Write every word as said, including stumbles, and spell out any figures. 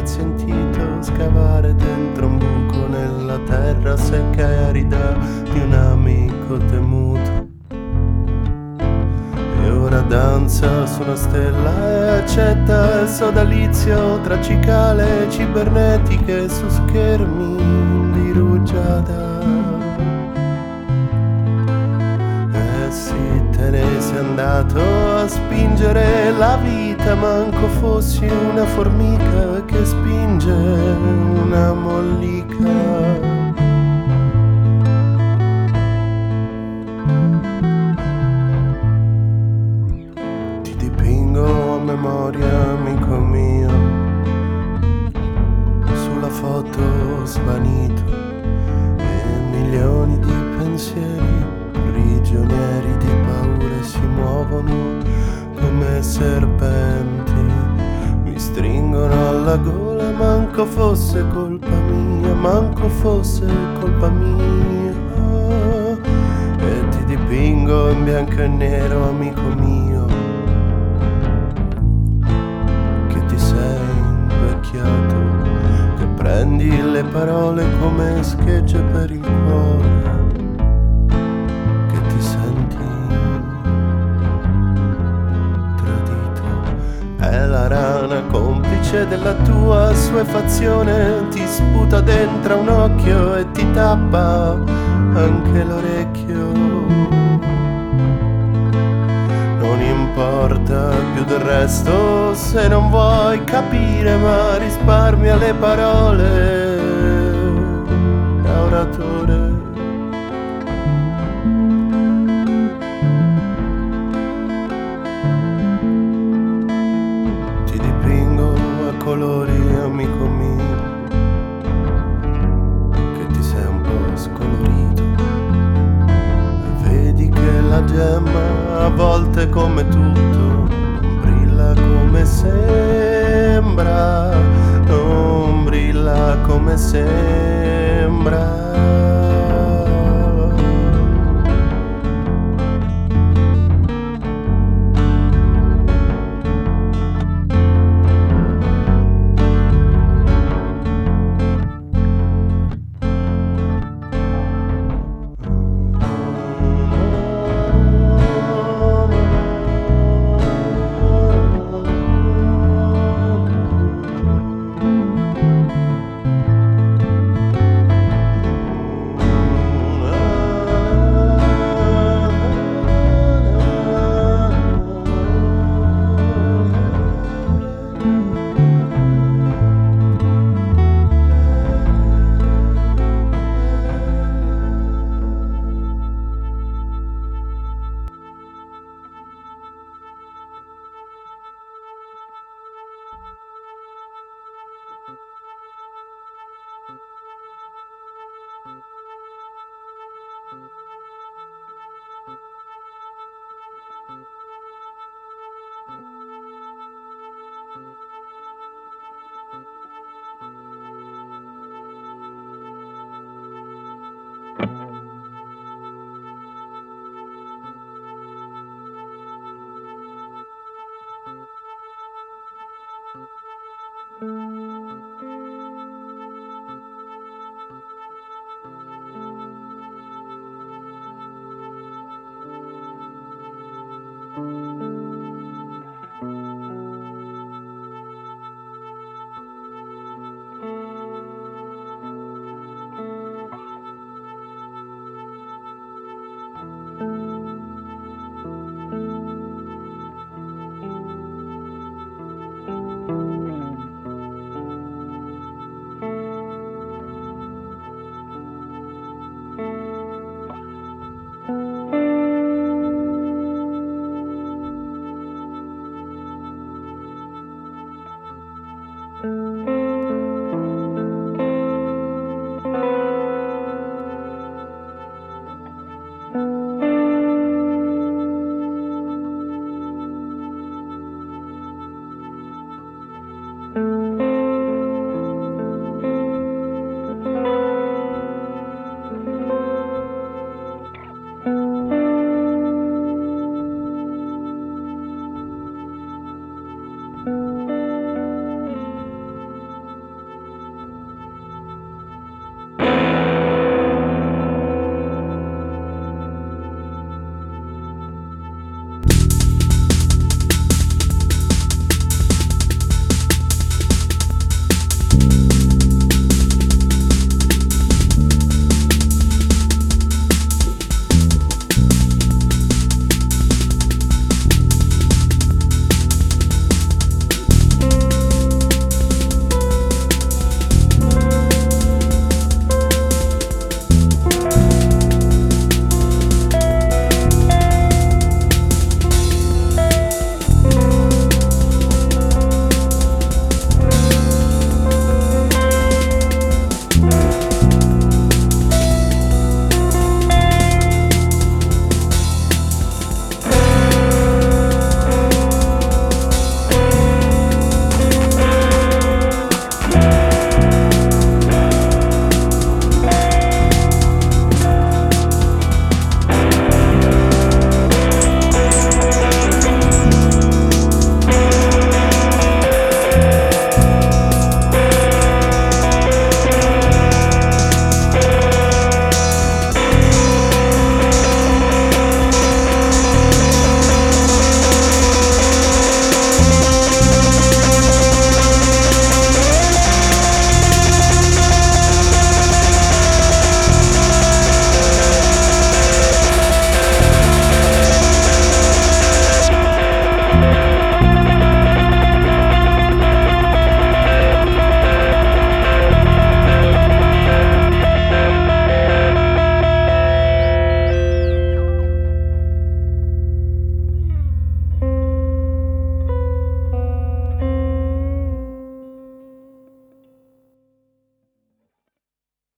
mai sentito scavare dentro un buco nella terra secca e arida di un amico temuto. E ora danza su una stella e accetta il sodalizio tra cicale cibernetiche su schermi di rugiada. E sì, te ne sei andato a spingere la vita, manco fossi una formica che spinge una mollica. Memoria, amico mio, sulla foto svanito e milioni di pensieri prigionieri di paure si muovono come serpenti, mi stringono alla gola, manco fosse colpa mia, manco fosse colpa mia, e ti dipingo in bianco e nero, amico mio, che prendi le parole come schegge per il cuore, che ti senti tradito. È la rana complice della tua assuefazione, ti sputa dentro un occhio e ti tappa anche l'orecchio. Non importa più del resto se non vuoi capire, ma risparmia le parole da oratore. Ti dipingo a colori, amico mio, che ti sei un po' scolorito. E vedi che la gemma a volte come tutto non brilla come sembra, non brilla come sembra.